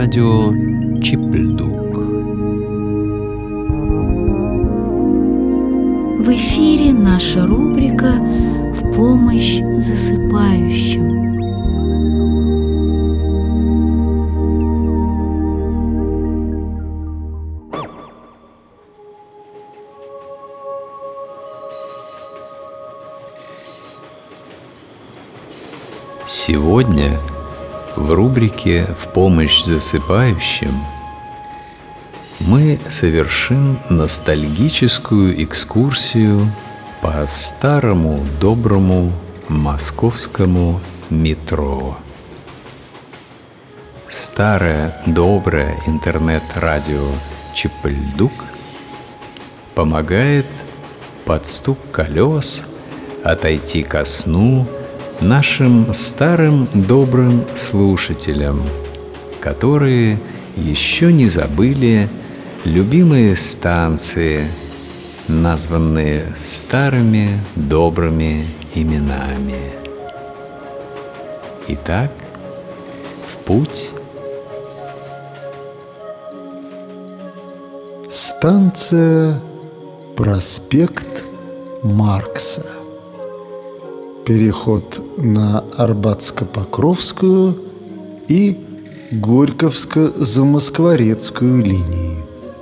интернет-радио Чипельдук. В эфире наша рубрика «В помощь засыпающим». Сегодня в рубрике «В помощь засыпающим» мы совершим ностальгическую экскурсию по старому доброму московскому метро. Старое доброе интернет-радио Чипельдук помогает под стук колес отойти ко сну нашим старым добрым слушателям, которые еще не забыли любимые станции, названные старыми добрыми именами. Итак, в путь. Станция Проспект Маркса. Переход на Арбатско-Покровскую и Горьковско-Замоскворецкую линии.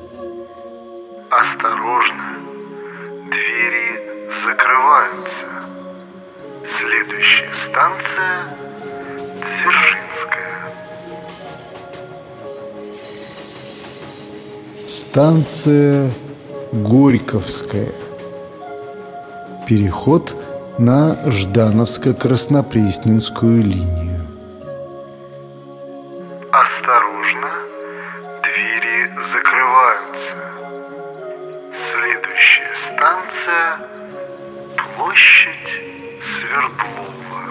Осторожно, двери закрываются. Следующая станция Дзержинская. Станция Горьковская. Переход на Ждановско-Краснопресненскую линию. Осторожно, двери закрываются. Следующая станция Площадь Свердлова.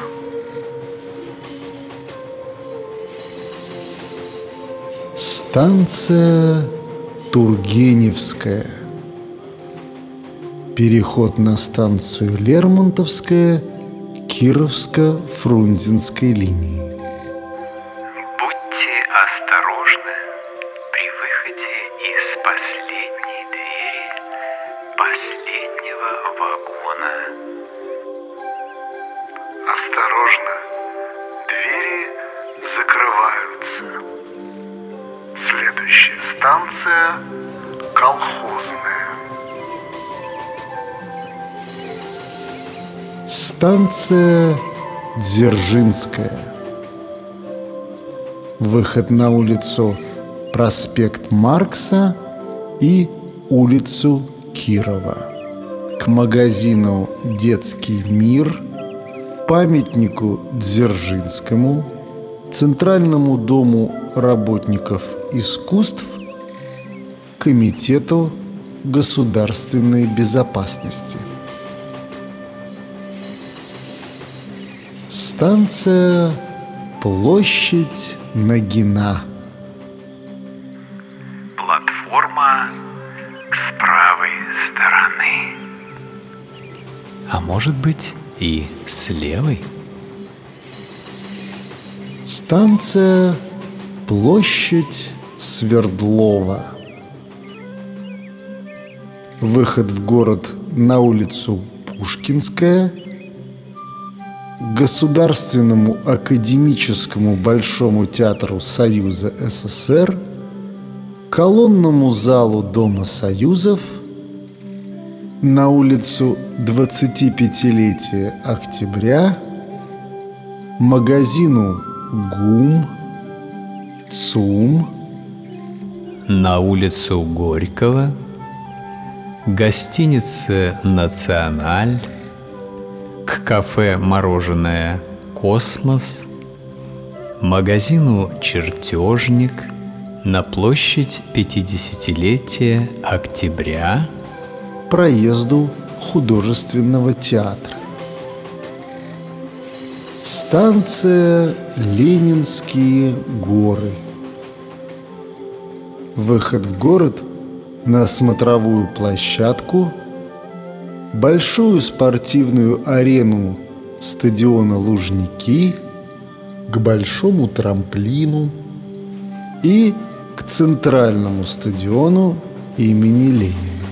Станция Тургеневская. Переход на станцию Лермонтовская Кировско-Фрунзенской линии. Будьте осторожны при выходе из последней двери последнего вагона. Осторожно, двери закрываются. Следующая станция Колхозная. Станция Дзержинская. Выход на улицу Проспект Маркса и улицу Кирова. К магазину «Детский мир», памятнику Дзержинскому, Центральному дому работников искусств, Комитету государственной безопасности. Станция Площадь Нагина. Платформа с правой стороны. А может быть и с левой? Станция Площадь Свердлова. Выход в город на улицу Пушкинская, к Государственному академическому Большому театру Союза СССР, колонному залу Дома Союзов, на улицу 25-летия Октября, магазину ГУМ, ЦУМ, На улицу Горького, гостинице «Националь», к кафе «Мороженое Космос», магазину «Чертежник», на площадь 50-летия Октября, проезду художественного театра. Станция Ленинские горы. Выход в город на смотровую площадку, большую спортивную арену стадиона Лужники, к большому трамплину, и к центральному стадиону имени Ленина.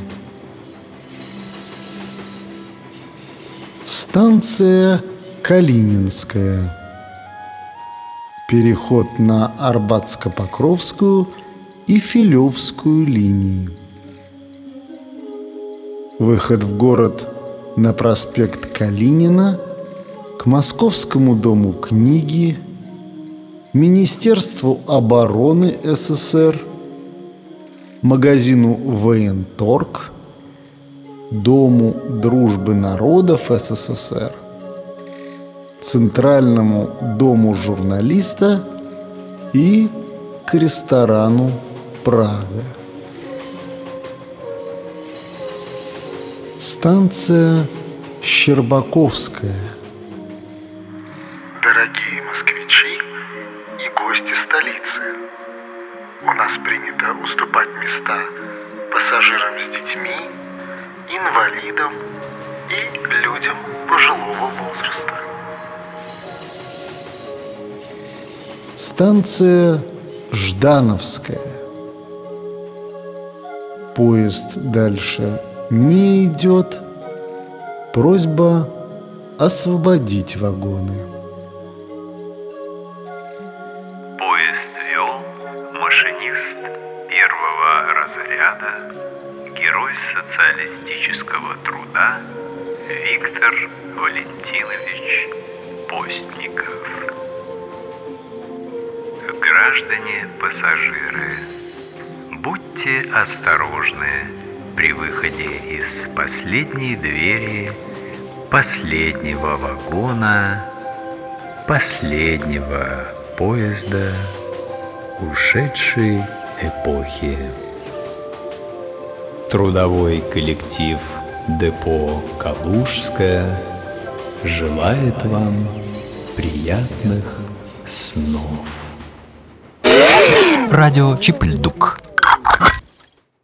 Станция Калининская. Переход на Арбатско-Покровскую и Филевскую линии. Выход в город на проспект Калинина, к Московскому дому книги, Министерству обороны СССР, магазину «Военторг», Дому дружбы народов СССР, Центральному дому журналиста и к ресторану «Прага». Станция Щербаковская. Дорогие москвичи и гости столицы, у нас принято уступать места пассажирам с детьми, инвалидам и людям пожилого возраста. Станция Ждановская. Поезд дальше не идет. Просьба освободить вагоны. Поезд вел машинист первого разряда, герой социалистического труда Виктор Валентинович Постников. Граждане пассажиры, будьте осторожны при выходе из последней двери последнего вагона последнего поезда ушедшей эпохи. Трудовой коллектив депо «Калужская» желает вам приятных снов. Радио Чипльдук.